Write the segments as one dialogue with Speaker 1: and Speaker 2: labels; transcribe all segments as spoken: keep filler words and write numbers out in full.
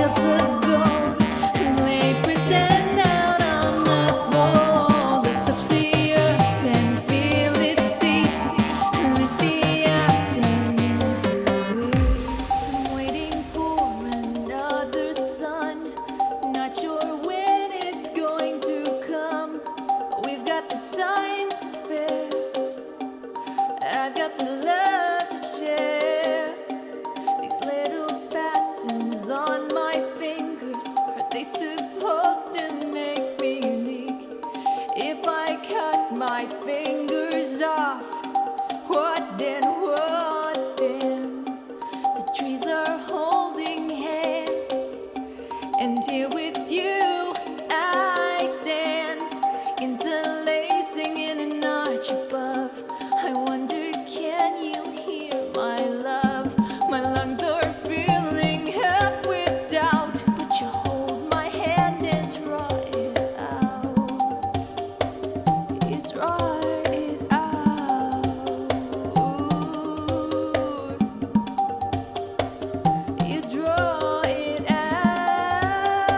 Speaker 1: fields of gold and lay pretend out on the bowl. Let's touch the earth and feel its seeds and let the hours turn into weeks. I'm waiting for another sun, not sure when it's going to come. We've got the time to spare, I've got the love to share. These little patterns on my fingers, are they supposed to make me unique? If I cut my fingers off, what then, what then? The trees are holding hands, and here with you I stand, interlacing in an arch above. I wonder, can you hear my love? My lungs are filling up with doubt, but you hold my hand and draw it out. You draw it out. You draw it out.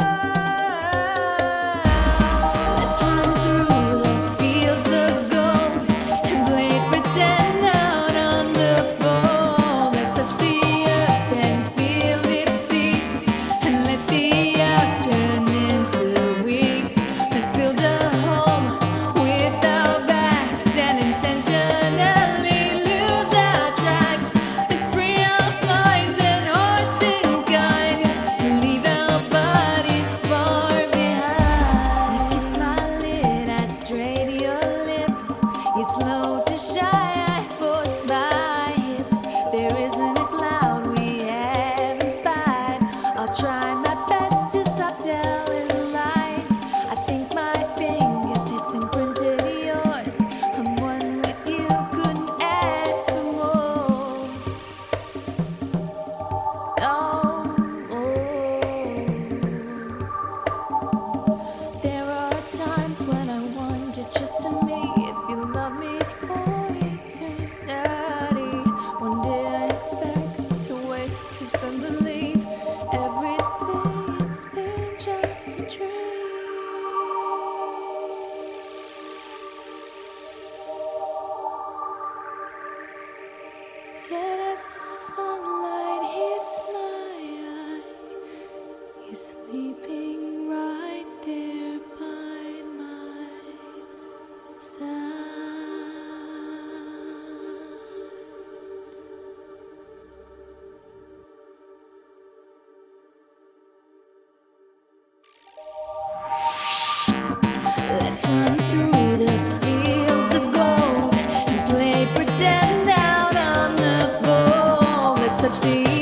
Speaker 1: Let's run through the fields of gold and play pretend out on the bowl. Let's touch the earth and feel its seeds and let the hours turn into weeks. Let's build a home with our backs and intentionally lose our tracks. Let's free our minds and hearts in kind and leave our bodies far behind. It's my lid, I stray to your lips. You're slow to shy, I force my hips. There isn't a cloud we haven't spied. I'll try my best to stop telling lies. I think my fingertips imprinted yours. I'm one with you, couldn't ask for more. Oh, oh. There are times when I wonder just to me if you love me for eternity. One day I expect to wake up and believe everything's been just a dream. Yet as the sunlight hits my eye, you're sleeping right there by my side. Let's run through the fields of gold and play pretend out on the bowl. Let's touch the